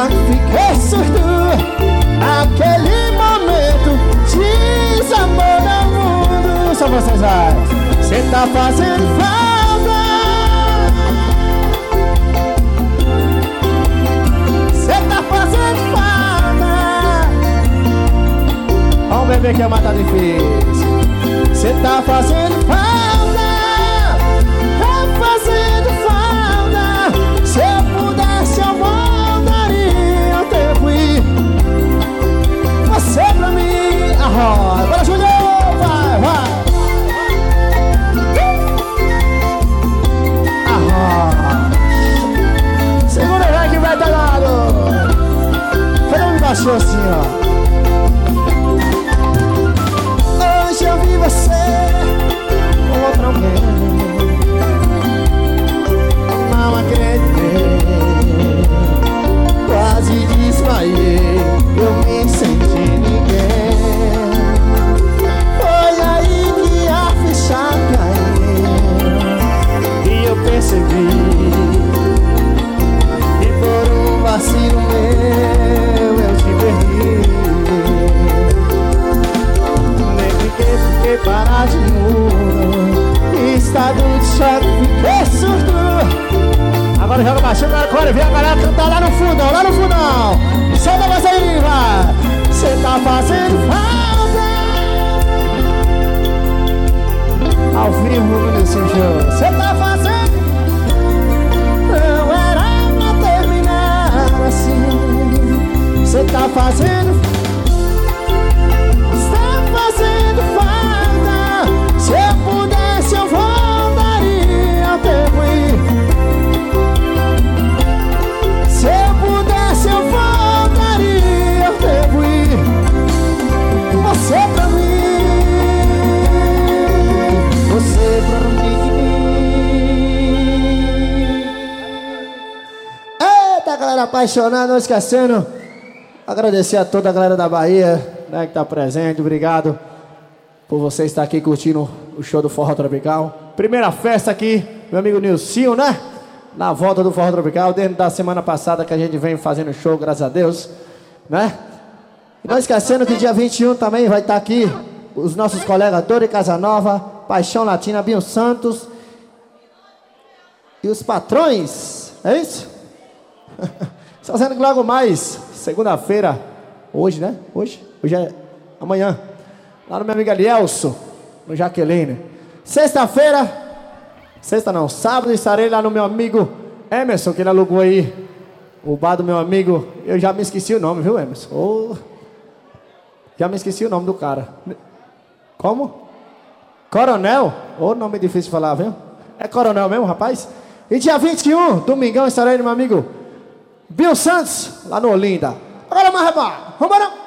fiquei surdo. Aquele momento de amor no mundo. Só vocês vai. Cê tá fazendo falta. Cê tá fazendo falta. Ó, um bebê que amar tá difícil. Cê tá fazendo falta. Tá fazendo falta. Se eu pudesse eu voltaria ao tempo e você pra mim. Arroz, bora Júnior, vai, vai. Arroz. Segura aí que vai danado. Cada um baixou assim, ó. Hoje eu vi você com outro alguém. Não acreditei, quase desmaiei, eu me senti ninguém. Foi aí que a ficha caiu e eu percebi que por um vacilo meu eu te perdi. Fiquei parado de novo, estado de choque, fiquei surdo. Agora joga baixinho, agora vem a galera cantar lá no fundão, lá no fundão. Solta a voz aí, vai. Cê tá fazendo falta. Ao vivo nesse show. Cê tá fazendo. Não era pra terminar assim. Cê tá fazendo. Está fazendo falta. Se eu pudesse eu voltaria ao tempo e se eu pudesse eu voltaria ao tempo e você pra mim, você pra mim. Eita, galera apaixonada, não esquecendo, agradecer a toda a galera da Bahia, né, que tá presente, obrigado por você estar aqui curtindo o show do Forró Tropical. Primeira festa aqui, meu amigo Nilcinho, né? Na volta do Forró Tropical, desde da semana passada que a gente vem fazendo show, graças a Deus, né? E não esquecendo que dia 21 também vai estar aqui os nossos colegas Dori Casanova, Paixão Latina, Binho Santos e os patrões, é isso? Fazendo que logo mais, segunda-feira, hoje, né? Hoje é amanhã. Lá no meu amigo Elielso, no Jaqueline. Sexta-feira, sexta não, sábado estarei lá no meu amigo Emerson, que ele alugou aí o bar do meu amigo. Eu já me esqueci o nome, viu, Emerson? Oh, já me esqueci o nome do cara. Como? Coronel? Ô, nome difícil de falar, viu? É Coronel mesmo, rapaz? E dia 21, domingão, estarei no meu amigo Bill Santos, lá no Olinda. Agora mais, rapaz, vambora!